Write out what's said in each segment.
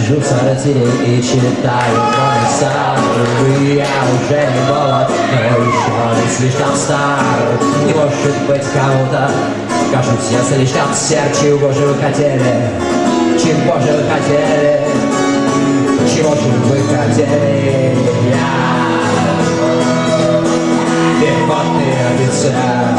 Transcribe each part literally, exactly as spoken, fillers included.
сижу в сортире и читаю мой сад. Я уже не молод, но еще не слишком стар. И может быть кому-то кажусь я слишком стар. Чего же вы хотели? Чего же вы хотели? Чего же вы хотели? Я пехотный офицер.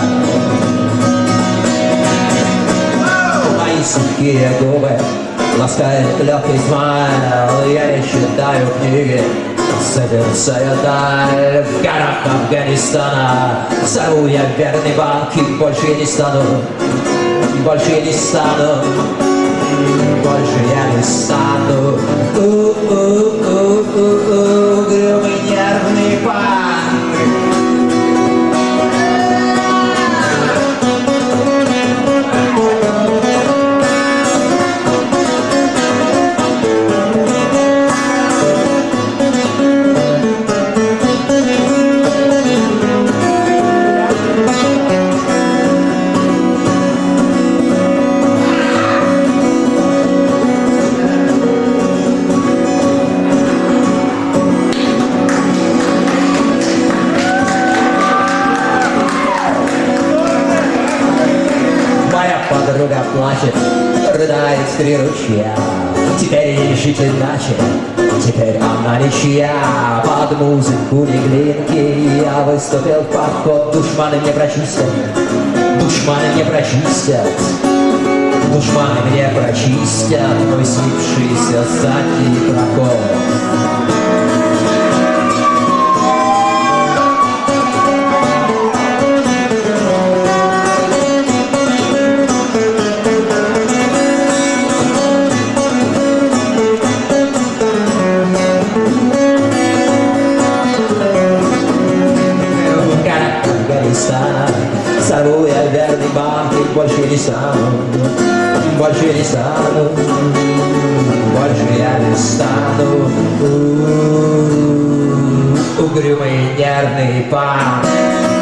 Мои сухие губы ласкает легкий смайл. Я не читаю книги, созерцаю даль. В горах Афганистана взорву я верный банк. И больше я не стану, больше я не стану, больше я не стану. Угрюмый нервный панк. Подруга плачет, рыдает в три ручья. Теперь ей жить иначе, теперь она ничья. Под музыку Неглинки я выступил в поход. Душманы мне прочистят, душманы мне прочистят, душманы мне прочистят мой снившийся задний проход. Сорву я верный банк и больше не стану, больше не стану, больше я не стану. Угрюмый нервный панк.